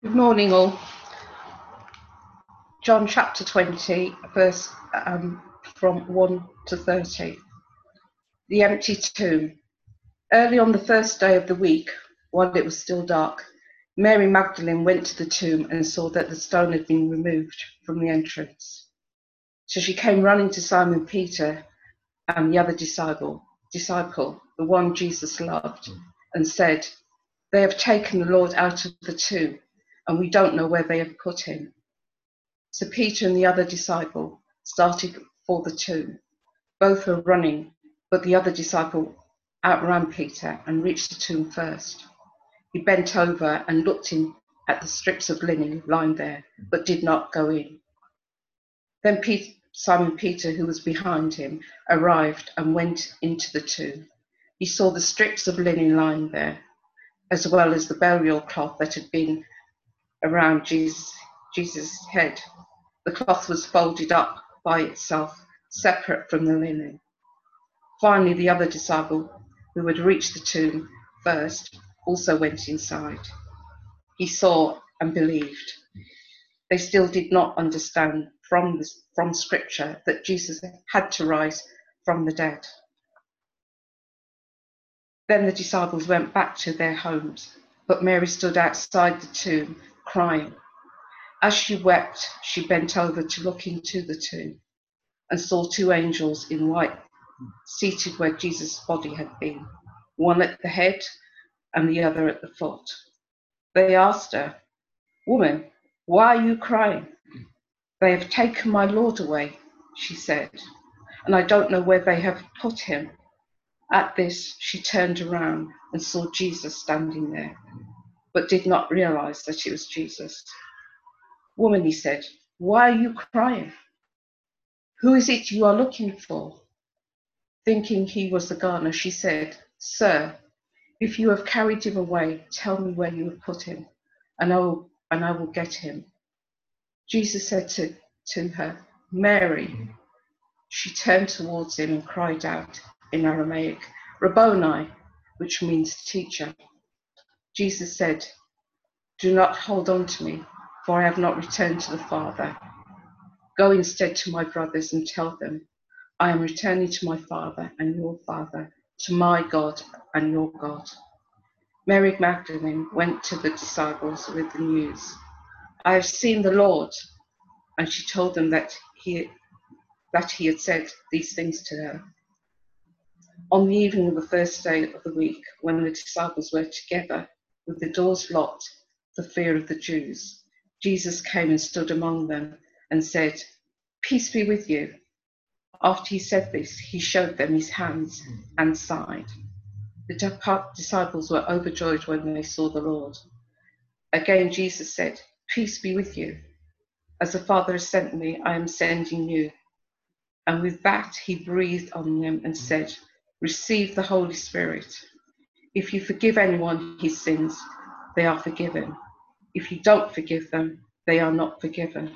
Good morning, all. John chapter 20, verse from 1 to 30. The empty tomb. Early on the first day of the week, while it was still dark, Mary Magdalene went to the tomb and saw that the stone had been removed from the entrance. So she came running to Simon Peter and the other disciple, the one Jesus loved, and said, "They have taken the Lord out of the tomb, and we don't know where they have put him." So Peter and the other disciple started for the tomb. Both were running, but the other disciple outran Peter and reached the tomb first. He bent over and looked in at the strips of linen lying there, but did not go in. Then Simon Peter, who was behind him, arrived and went into the tomb. He saw the strips of linen lying there, as well as the burial cloth that had been around Jesus' head. The cloth was folded up by itself, separate from the linen. Finally, the other disciple, who had reached the tomb first, also went inside. He saw and believed. They still did not understand from Scripture that Jesus had to rise from the dead. Then the disciples went back to their homes, but Mary stood outside the tomb, crying. As she wept, she bent over to look into the tomb and saw two angels in white seated where Jesus' body had been, one at the head and the other at the foot. They asked her, "Woman, why are you crying?" "They have taken my Lord away," she said, "and I don't know where they have put him." At this, she turned around and saw Jesus standing there, but did not realize that it was Jesus. "Woman," he said, "why are you crying? Who is it you are looking for?" Thinking he was the gardener, she said, "Sir, if you have carried him away, tell me where you have put him, and I will get him." Jesus said to her, "Mary." She turned towards him and cried out in Aramaic, "Rabboni," which means teacher. Jesus said, "Do not hold on to me, for I have not returned to the Father. Go instead to my brothers and tell them, I am returning to my Father and your Father, to my God and your God." Mary Magdalene went to the disciples with the news, "I have seen the Lord," and she told them that he had said these things to her. On the evening of the first day of the week, when the disciples were together with the doors locked for fear of the Jews, Jesus came and stood among them and said, "Peace be with you." After he said this, he showed them his hands and side. The disciples were overjoyed when they saw the Lord. Again, Jesus said, "Peace be with you. As the Father has sent me, I am sending you." And with that, he breathed on them and said, "Receive the Holy Spirit. If you forgive anyone his sins, they are forgiven. If you don't forgive them, they are not forgiven."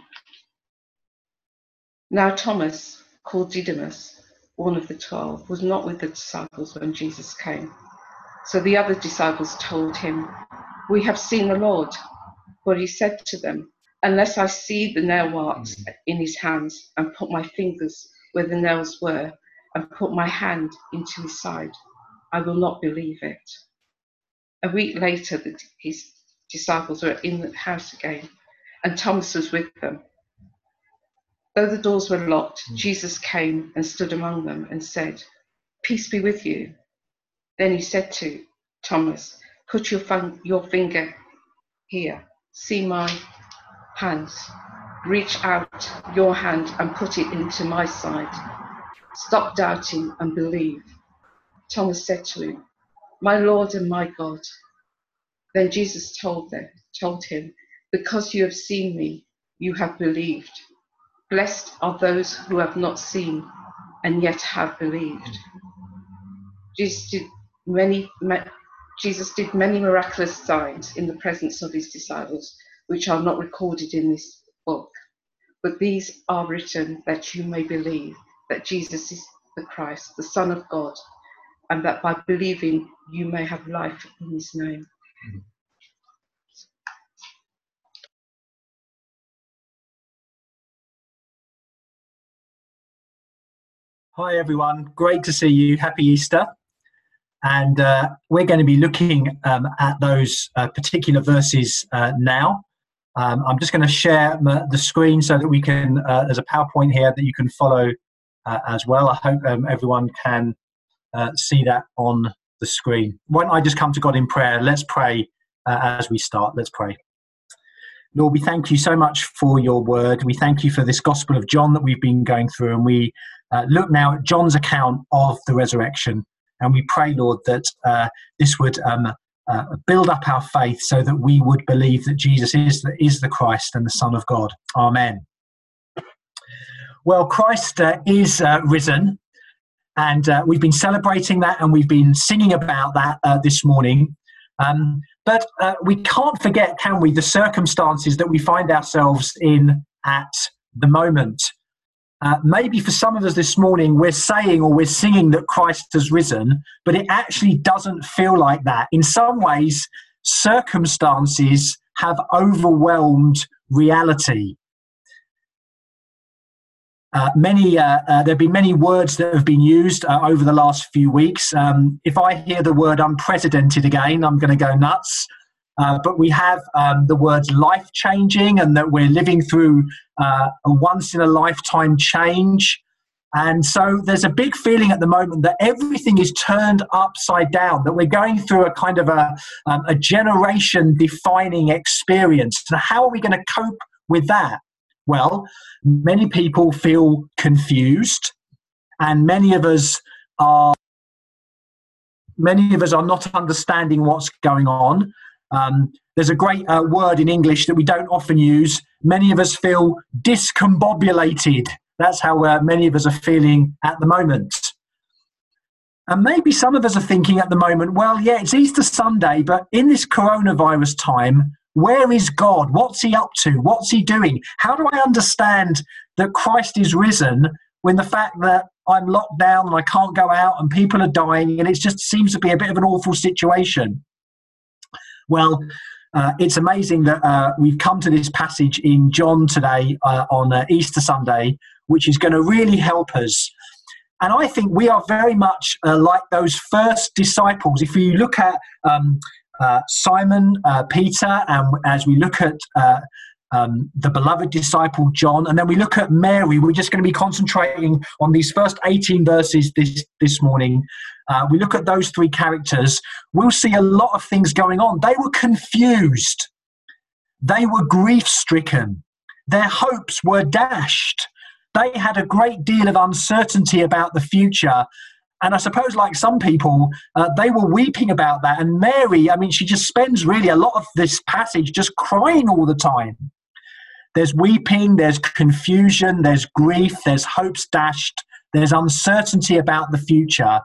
Now Thomas, called Didymus, one of the 12, was not with the disciples when Jesus came. So the other disciples told him, "We have seen the Lord." But he said to them, "Unless I see the nail marks in his hands and put my fingers where the nails were and put my hand into his side, I will not believe it." A week later, his disciples were in the house again, and Thomas was with them. Though the doors were locked, Jesus came and stood among them and said, "Peace be with you." Then he said to Thomas, "Put your finger here. See my hands. Reach out your hand and put it into my side. Stop doubting and believe." Thomas said to him, "My Lord and my God." Then Jesus told him, "Because you have seen me, you have believed. Blessed are those who have not seen and yet have believed." Jesus did many miraculous signs in the presence of his disciples, which are not recorded in this book. But these are written that you may believe that Jesus is the Christ, the Son of God, and that by believing you may have life in his name. Hi everyone, great to see you. Happy Easter. And we're going to be looking at those particular verses now. I'm just going to share the screen so that we can, there's a PowerPoint here that you can follow as well. I hope everyone can see that on the screen. Why don't I just come to God in prayer? Let's pray as we start. Let's pray. Lord, we thank you so much for your word. We thank you for this Gospel of John that we've been going through, and we look now at John's account of the resurrection, and we pray, Lord, that this would build up our faith so that we would believe that Jesus is the Christ and the Son of God. Amen. Well, Christ is risen, and we've been celebrating that, and we've been singing about that this morning. But we can't forget, can we, the circumstances that we find ourselves in at the moment. Maybe for some of us this morning, we're saying or we're singing that Christ has risen, but it actually doesn't feel like that. In some ways, circumstances have overwhelmed reality. There have been many words that have been used over the last few weeks. If I hear the word unprecedented again, I'm going to go nuts. But we have the words life-changing, and that we're living through a once-in-a-lifetime change. And so there's a big feeling at the moment that everything is turned upside down, that we're going through a kind of a generation-defining experience. So how are we going to cope with that? Well, many people feel confused, and many of us are not understanding what's going on. There's a great word in English that we don't often use. Many of us feel discombobulated. That's how many of us are feeling at the moment. And maybe some of us are thinking at the moment, well, yeah, it's Easter Sunday, but in this coronavirus time, where is God? What's he up to? What's he doing? How do I understand that Christ is risen when the fact that I'm locked down and I can't go out and people are dying and it just seems to be a bit of an awful situation? Well, it's amazing that we've come to this passage in John today on Easter Sunday, which is going to really help us. And I think we are very much like those first disciples. If you look at Simon, Peter, and as we look at the beloved disciple John, and then we look at Mary, we're just going to be concentrating on these first 18 verses this morning. We look at those three characters, we'll see a lot of things going on. They were confused. They were grief-stricken. Their hopes were dashed. They had a great deal of uncertainty about the future. And I suppose, like some people, they were weeping about that. And Mary, I mean, she just spends really a lot of this passage just crying all the time. There's weeping, there's confusion, there's grief, there's hopes dashed, there's uncertainty about the future.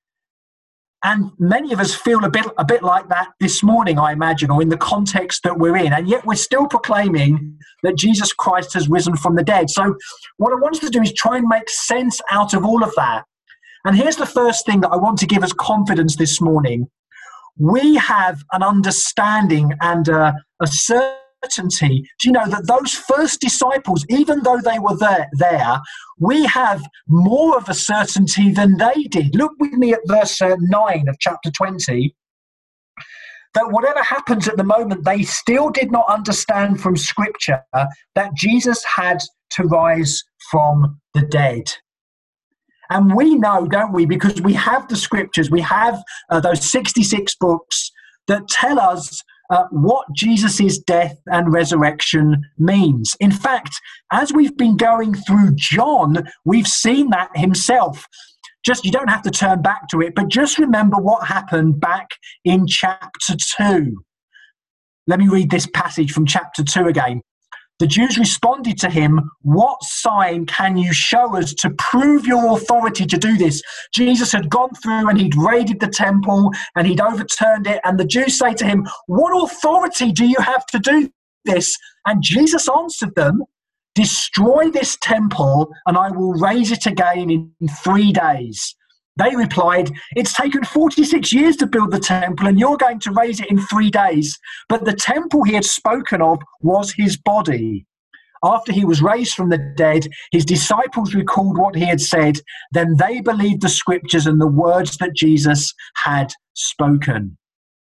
And many of us feel a bit like that this morning, I imagine, or in the context that we're in. And yet we're still proclaiming that Jesus Christ has risen from the dead. So what I want us to do is try and make sense out of all of that. And here's the first thing that I want to give us confidence this morning. We have an understanding and a certainty. Do you know that those first disciples, even though they were there, we have more of a certainty than they did. Look with me at verse 9 of chapter 20. That whatever happens at the moment, they still did not understand from Scripture that Jesus had to rise from the dead. And we know, don't we, because we have the Scriptures, we have those 66 books that tell us what Jesus' death and resurrection means. In fact, as we've been going through John, we've seen that himself. Just, you don't have to turn back to it, but just remember what happened back in chapter 2. Let me read this passage from chapter 2 again. The Jews responded to him, "What sign can you show us to prove your authority to do this?" Jesus had gone through and he'd raided the temple and he'd overturned it. And the Jews say to him, "What authority do you have to do this?" And Jesus answered them, "Destroy this temple and I will raise it again in 3 days." They replied, "It's taken 46 years to build the temple and you're going to raise it in 3 days." But the temple he had spoken of was his body. After he was raised from the dead, his disciples recalled what he had said. Then they believed the scriptures and the words that Jesus had spoken.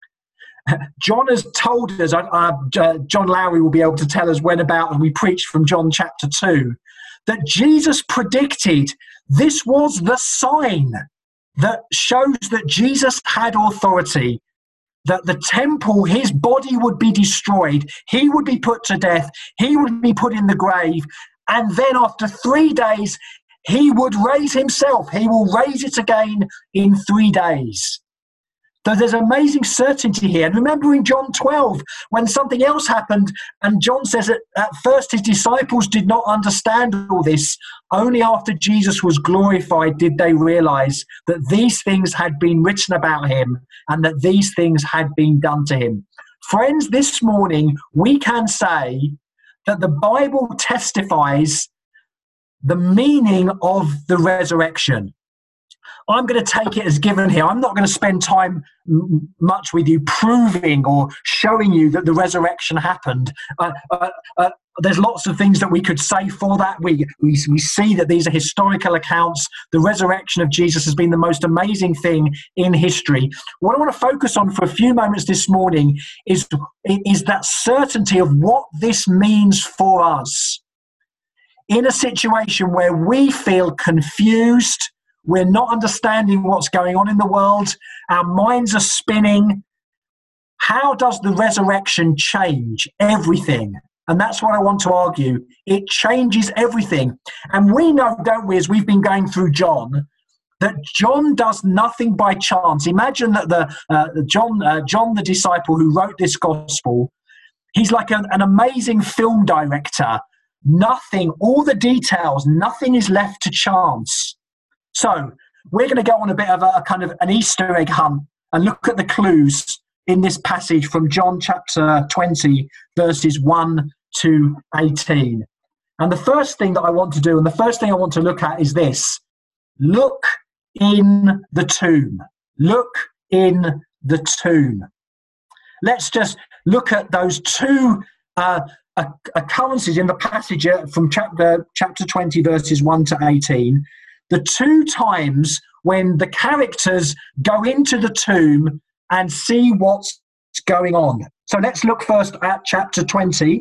John has told us, John Lowry will be able to tell us when about, and we preached from John chapter 2, that Jesus predicted this was the sign that shows that Jesus had authority, that the temple, his body would be destroyed, he would be put to death, he would be put in the grave, and then after 3 days, he would raise himself. He will raise it again in 3 days. So there's amazing certainty here. And remember in John 12, when something else happened, and John says that at first his disciples did not understand all this. Only after Jesus was glorified did they realize that these things had been written about him and that these things had been done to him. Friends, this morning we can say that the Bible testifies the meaning of the resurrection. I'm going to take it as given here. I'm not going to spend time much with you proving or showing you that the resurrection happened. There's lots of things that we could say for that. We see that these are historical accounts. The resurrection of Jesus has been the most amazing thing in history. What I want to focus on for a few moments this morning is that certainty of what this means for us. In a situation where we feel confused, we're not understanding what's going on in the world, our minds are spinning, how does the resurrection change everything? And that's what I want to argue. It changes everything. And we know, don't we, as we've been going through John, that John does nothing by chance. Imagine that John, the disciple who wrote this gospel, he's like an amazing film director. Nothing, all the details, nothing is left to chance. So we're going to go on a bit of a kind of an Easter egg hunt and look at the clues in this passage from John chapter 20, verses 1 to 18. And the first thing that I want to do, and the first thing I want to look at is this. Look in the tomb. Look in the tomb. Let's just look at those two occurrences in the passage from chapter 20, verses 1 to 18. The two times when the characters go into the tomb and see what's going on. So let's look first at chapter 20.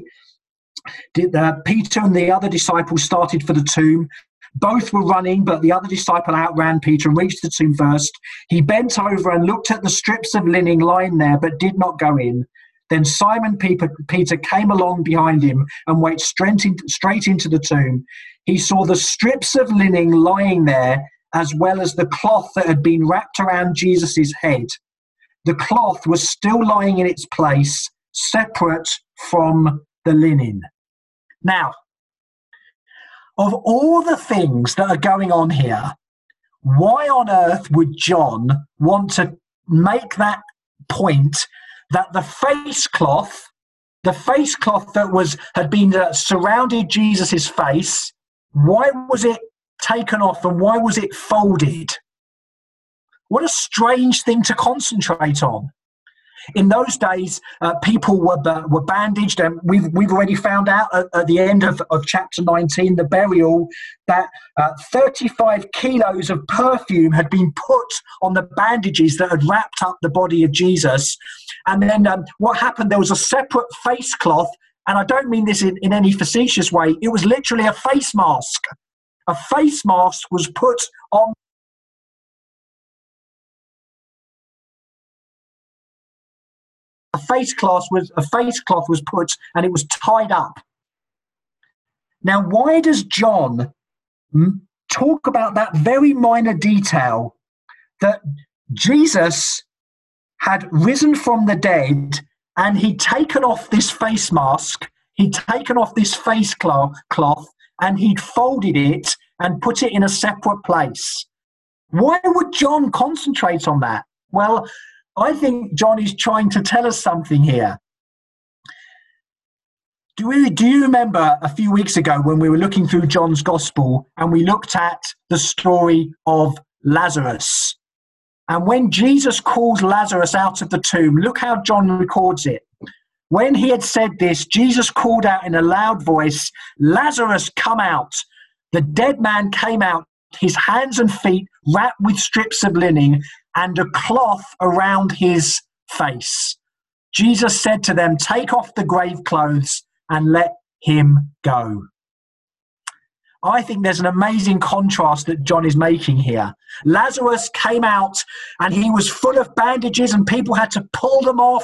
Peter and the other disciple started for the tomb. Both were running, but the other disciple outran Peter and reached the tomb first. He bent over and looked at the strips of linen lying there, but did not go in. Then Simon Peter came along behind him and went straight into the tomb. He saw the strips of linen lying there, as well as the cloth that had been wrapped around Jesus' head. The cloth was still lying in its place, separate from the linen. Now, of all the things that are going on here, why on earth would John want to make that point that the face cloth that had been surrounded Jesus' face, why was it taken off and why was it folded? What a strange thing to concentrate on. In those days, people were bandaged, and we've already found out at the end of chapter 19, the burial, that 35 kilos of perfume had been put on the bandages that had wrapped up the body of Jesus. And then what happened, there was a separate face cloth, and I don't mean this in any facetious way, it was literally a face mask. A face mask was put on. A face cloth was put, and it was tied up. Now, why does John talk about that very minor detail, that Jesus had risen from the dead and he'd taken off this face mask, he'd taken off this face cloth, and he'd folded it and put it in a separate place? Why would John concentrate on that? Well, I think John is trying to tell us something here. Do you remember a few weeks ago when we were looking through John's Gospel and we looked at the story of Lazarus? And when Jesus calls Lazarus out of the tomb, look how John records it. When he had said this, Jesus called out in a loud voice, "Lazarus, come out." The dead man came out, his hands and feet wrapped with strips of linen and a cloth around his face. Jesus said to them, "Take off the grave clothes and let him go." I think there's an amazing contrast that John is making here. Lazarus came out and he was full of bandages and people had to pull them off.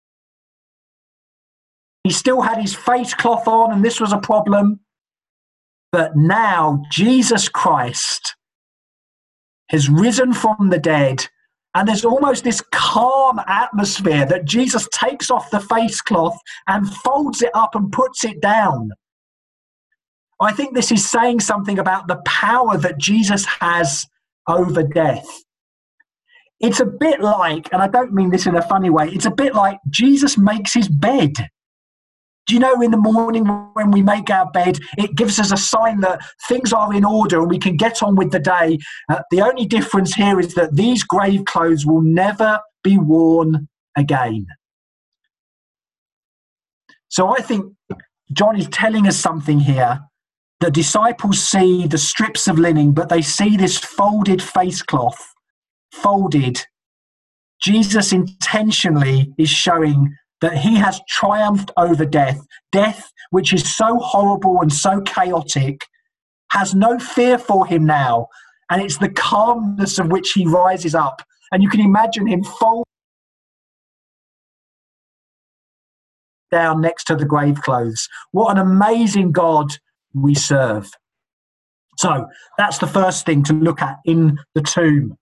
He still had his face cloth on and this was a problem. But now Jesus Christ has risen from the dead, and there's almost this calm atmosphere that Jesus takes off the face cloth and folds it up and puts it down. I think this is saying something about the power that Jesus has over death. It's a bit like, and I don't mean this in a funny way, it's a bit like Jesus makes his bed. Do you know, in the morning when we make our bed, it gives us a sign that things are in order and we can get on with the day. The only difference here is that these grave clothes will never be worn again. So I think John is telling us something here. The disciples see the strips of linen, but they see this folded face cloth, folded. Jesus intentionally is showing that he has triumphed over death. Death, which is so horrible and so chaotic, has no fear for him now. And it's the calmness of which he rises up. And you can imagine him fold down next to the grave clothes. What an amazing God we serve. So that's the first thing to look at in the tomb.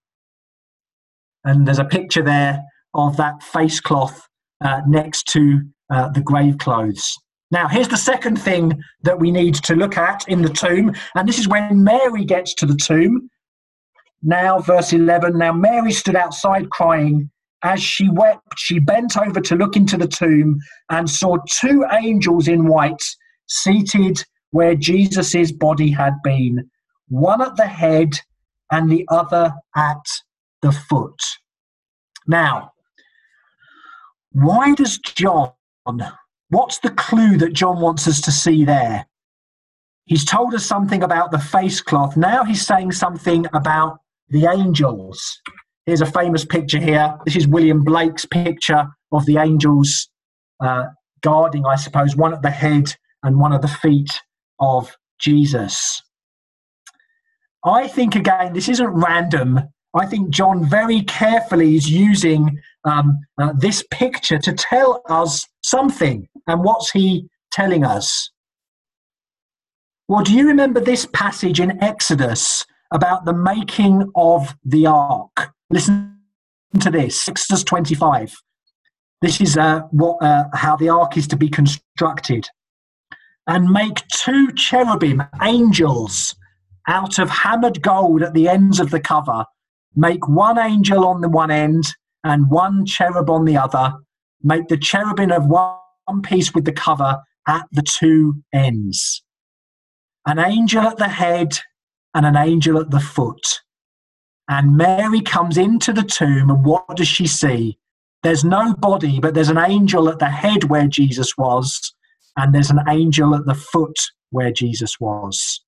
And there's a picture there of that face cloth next to the grave clothes. Now, here's the second thing that we need to look at in the tomb, and this is when Mary gets to the tomb. Now, verse 11, "Now Mary stood outside crying. As she wept, she bent over to look into the tomb and saw two angels in white seated where Jesus' body had been, one at the head and the other at the foot." Now, why does John, what's the clue that John wants us to see there? He's told us something about the face cloth. Now he's saying something about the angels. Here's a famous picture here. This is William Blake's picture of the angels guarding, I suppose, one at the head and one at the feet of Jesus. I think, again, this isn't random. I think John very carefully is using this picture to tell us something. And what's he telling us? Well, do you remember this passage in Exodus about the making of the ark? Listen to this, Exodus 25. This is how the ark is to be constructed. "And make two cherubim, angels, out of hammered gold at the ends of the cover. Make one angel on the one end and one cherub on the other. Make the cherubim of one piece with the cover at the two ends. An angel at the head and an angel at the foot." And Mary comes into the tomb, and what does she see? There's no body, but there's an angel at the head where Jesus was, and there's an angel at the foot where Jesus was.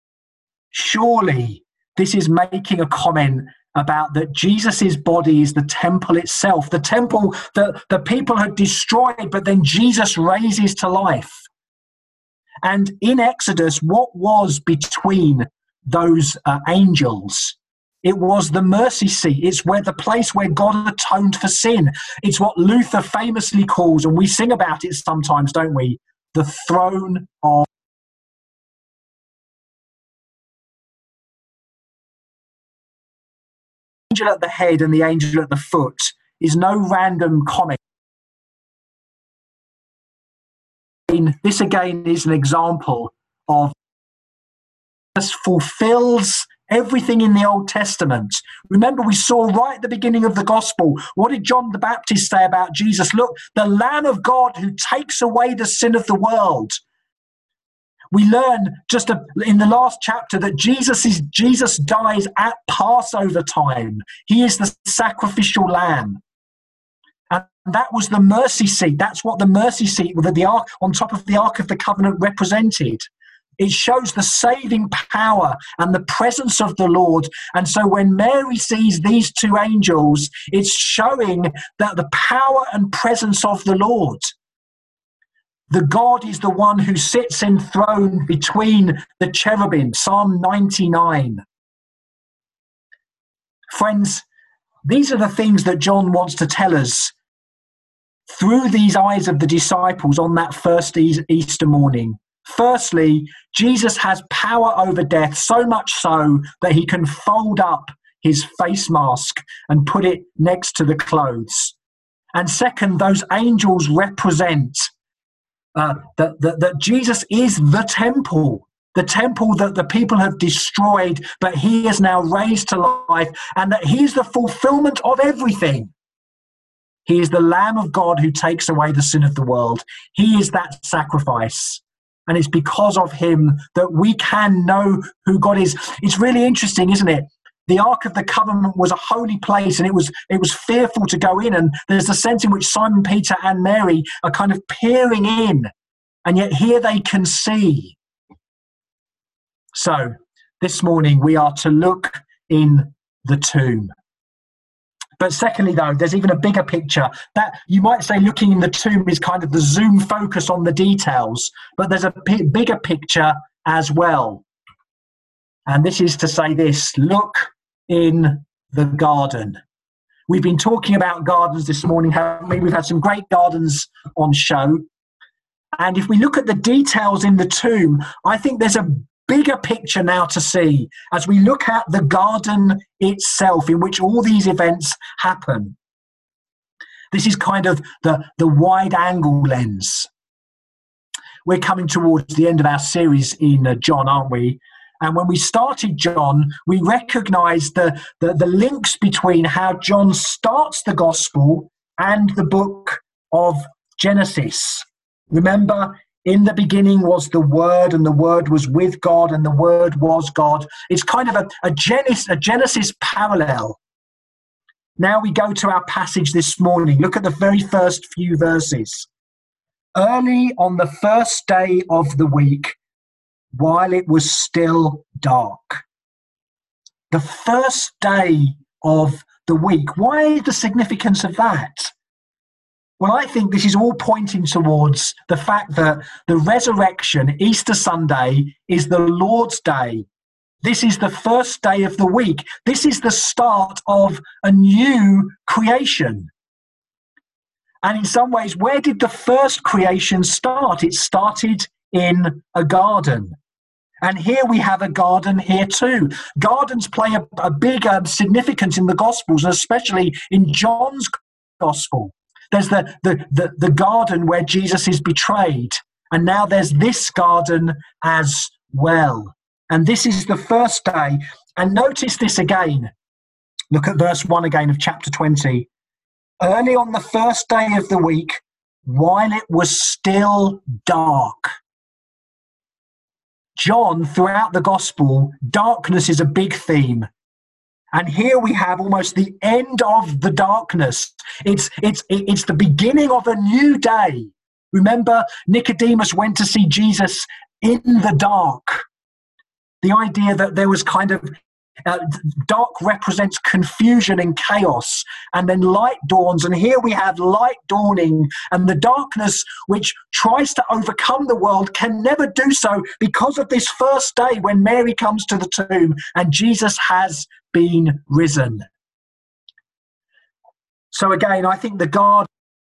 Surely this is making a comment about that Jesus' body is the temple itself, the temple that the people had destroyed, but then Jesus raises to life. And in Exodus, what was between those angels? It was the mercy seat. It's where the place where God atoned for sin. It's what Luther famously calls, and we sing about it sometimes, don't we? The throne of the angel at the head and the angel at the foot is no random comment. This again is an example of Jesus fulfills everything in the Old Testament. Remember, we saw right at the beginning of the gospel, what did John the Baptist say about Jesus? Look, the Lamb of God who takes away the sin of the world. We learn just in the last chapter that Jesus dies at Passover time. He is the sacrificial lamb. And that was the mercy seat. That's what the mercy seat with the ark on top of the Ark of the Covenant represented. It shows the saving power and the presence of the Lord. And so when Mary sees these two angels, it's showing that the power and presence of the Lord. The God is the one who sits enthroned between the cherubim, Psalm 99. Friends, these are the things that John wants to tell us through these eyes of the disciples on that first Easter morning. Firstly, Jesus has power over death, so much so that he can fold up his face mask and put it next to the clothes. And second, those angels represent that Jesus is the temple that the people have destroyed, but he is now raised to life, and that he is the fulfillment of everything. He is the Lamb of God who takes away the sin of the world. He is that sacrifice. And it's because of him that we can know who God is. It's really interesting, isn't it? The Ark of the Covenant was a holy place, and it was fearful to go in. And there's a sense in which Simon Peter and Mary are kind of peering in, and yet here they can see. So this morning we are to look in the tomb. But secondly, though, there's even a bigger picture. That you might say looking in the tomb is kind of the zoom focus on the details, but there's a bigger picture as well. And this is to say this: look in the garden. We've been talking about gardens this morning, haven't we? We've had some great gardens on show. And if we look at the details in the tomb, I think there's a bigger picture now to see as we look at the garden itself in which all these events happen. This is kind of the wide angle lens. We're coming towards the end of our series in John, aren't we? And when we started John, we recognized the links between how John starts the gospel and the book of Genesis. Remember, in the beginning was the Word, and the Word was with God, and the Word was God. It's kind of a Genesis parallel. Now we go to our passage this morning. Look at the very first few verses. Early on the first day of the week, while it was still dark. The first day of the week. Why the significance of that? Well, I think this is all pointing towards the fact that the resurrection, Easter Sunday, is the Lord's Day. This is the first day of the week. This is the start of a new creation. And in some ways, where did the first creation start? It started in a garden. And here we have a garden here too. Gardens play a big significance in the Gospels, and especially in John's Gospel. There's the garden where Jesus is betrayed. And now there's this garden as well. And this is the first day. And notice this again. Look at verse 1 again of chapter 20. Early on the first day of the week, while it was still dark. John, throughout the gospel, darkness is a big theme. And here we have almost the end of the darkness. It's the beginning of a new day. Remember, Nicodemus went to see Jesus in the dark. The idea that there was kind of dark represents confusion and chaos, and then light dawns, and here we have light dawning, and the darkness which tries to overcome the world can never do so because of this first day when Mary comes to the tomb and Jesus has been risen. So again, I think the garden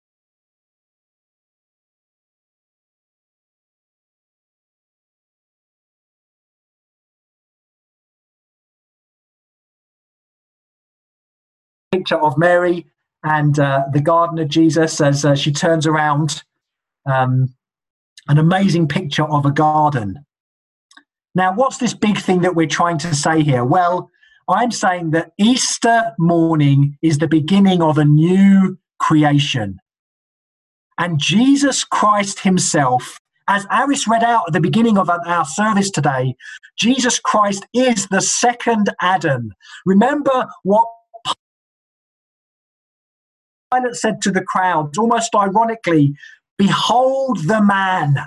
picture of Mary and the garden of Jesus as she turns around. An amazing picture of a garden. Now, what's this big thing that we're trying to say here? Well, I'm saying that Easter morning is the beginning of a new creation. And Jesus Christ himself, as Aris read out at the beginning of our service today, Jesus Christ is the second Adam. Remember what Pilate said to the crowds, almost ironically, "Behold the man."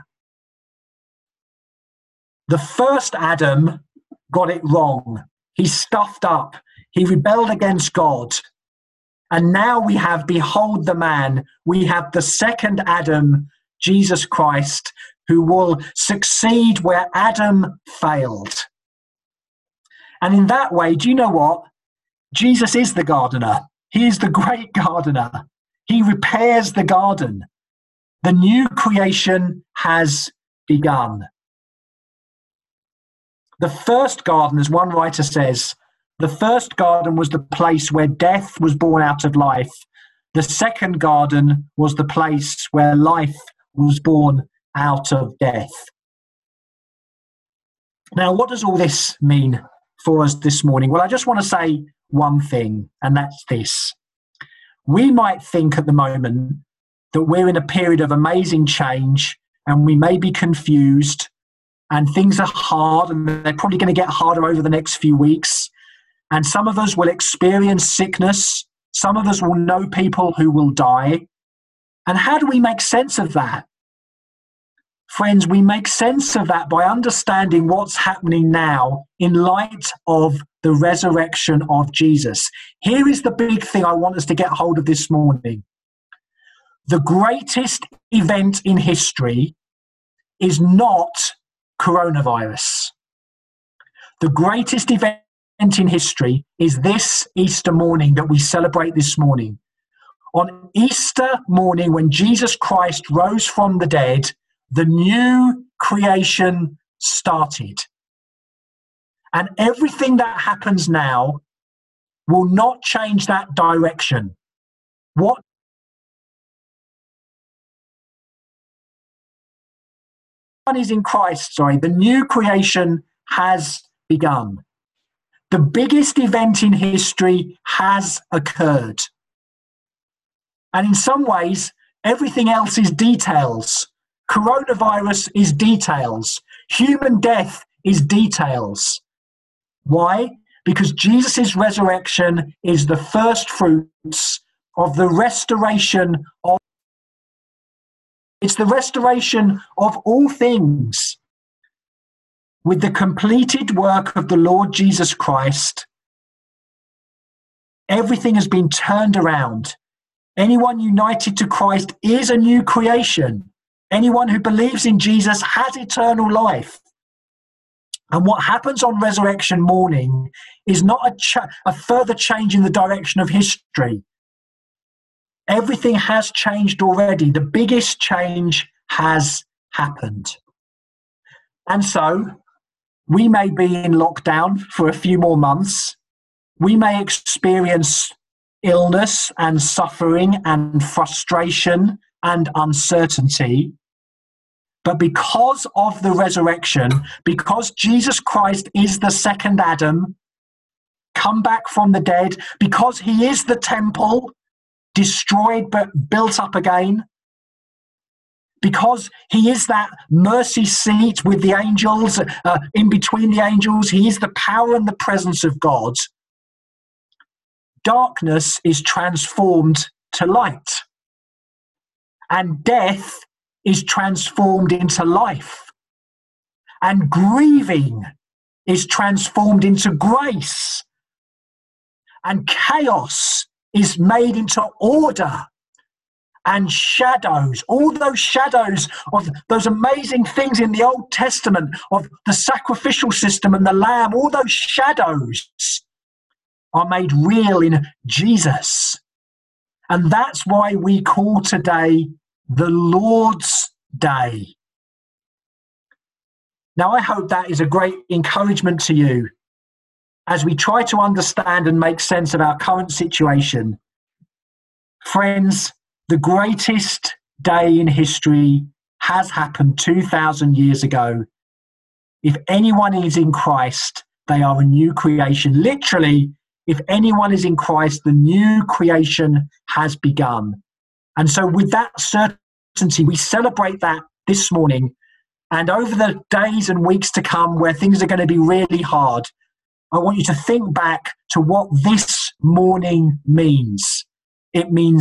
The first Adam got it wrong. He stuffed up. He rebelled against God. And now we have, behold the man. We have the second Adam, Jesus Christ, who will succeed where Adam failed. And in that way, do you know what? Jesus is the gardener. He is the great gardener. He repairs the garden. The new creation has begun. The first garden, as one writer says, the first garden was the place where death was born out of life. The second garden was the place where life was born out of death. Now, what does all this mean for us this morning? Well, I just want to say one thing, and that's this. We might think at the moment that we're in a period of amazing change, and we may be confused, and things are hard, and they're probably going to get harder over the next few weeks. And some of us will experience sickness. Some of us will know people who will die. And how do we make sense of that? Friends, we make sense of that by understanding what's happening now in light of the resurrection of Jesus. Here is the big thing I want us to get hold of this morning. The greatest event in history is not coronavirus. The greatest event in history is this Easter morning that we celebrate this morning. On Easter morning, when Jesus Christ rose from the dead, the new creation started. And everything that happens now will not change that direction. What is in Christ, the new creation has begun. The biggest event in history has occurred. And in some ways, everything else is details. Coronavirus is details. Human death is details. Why? Because Jesus' resurrection is the first fruits of the restoration of. It's the restoration of all things. With the completed work of the Lord Jesus Christ, everything has been turned around. Anyone united to Christ is a new creation. Anyone who believes in Jesus has eternal life. And what happens on resurrection morning is not a further change in the direction of history. Everything has changed already. The biggest change has happened. And so, we may be in lockdown for a few more months. We may experience illness and suffering and frustration and uncertainty. But because of the resurrection, because Jesus Christ is the second Adam, come back from the dead, because he is the temple, destroyed but built up again, because he is that mercy seat with the angels, in between the angels, he is the power and the presence of God. Darkness is transformed to light. And death is transformed into life. And grieving is transformed into grace. And chaos is made into order. And shadows, all those shadows of those amazing things in the Old Testament, of the sacrificial system and the Lamb, all those shadows are made real in Jesus. And that's why we call today the Lord's Day. Now, I hope that is a great encouragement to you as we try to understand and make sense of our current situation. Friends, the greatest day in history has happened 2,000 years ago. If anyone is in Christ, they are a new creation. Literally, if anyone is in Christ, the new creation has begun. And so with that certainty, we celebrate that this morning. And over the days and weeks to come where things are going to be really hard, I want you to think back to what this morning means. It means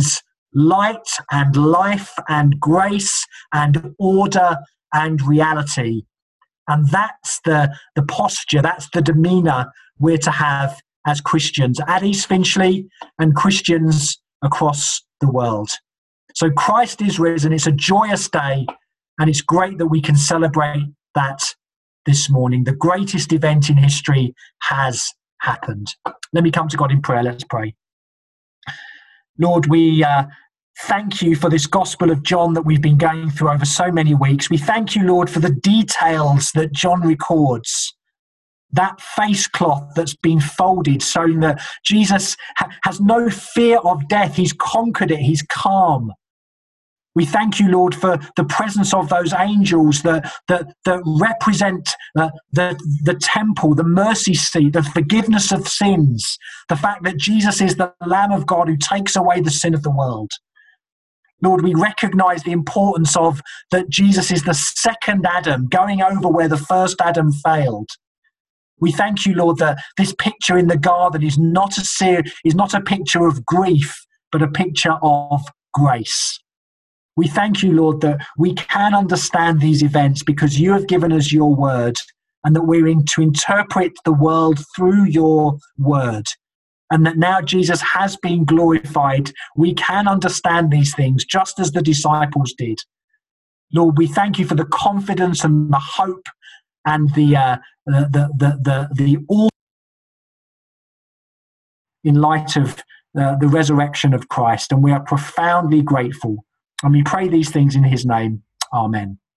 light and life and grace and order and reality. And that's the posture, that's the demeanour we're to have as Christians at East Finchley and Christians across the world. So Christ is risen. It's a joyous day, and it's great that we can celebrate that this morning. The greatest event in history has happened. Let me come to God in prayer. Let's pray. Lord, we thank you for this Gospel of John that we've been going through over so many weeks. We thank you, Lord, for the details that John records. That face cloth that's been folded, showing that Jesus has no fear of death. He's conquered it. He's calm. We thank you, Lord, for the presence of those angels that represent the temple, the mercy seat, the forgiveness of sins, the fact that Jesus is the Lamb of God who takes away the sin of the world. Lord, we recognize the importance of that Jesus is the second Adam, going over where the first Adam failed. We thank you, Lord, that this picture in the garden is not a picture of grief, but a picture of grace. We thank you, Lord, that we can understand these events because you have given us your word, and that we're to interpret the world through your word. And that now Jesus has been glorified, we can understand these things just as the disciples did. Lord, we thank you for the confidence and the hope and the all in light of the resurrection of Christ. And we are profoundly grateful. And we pray these things in his name. Amen.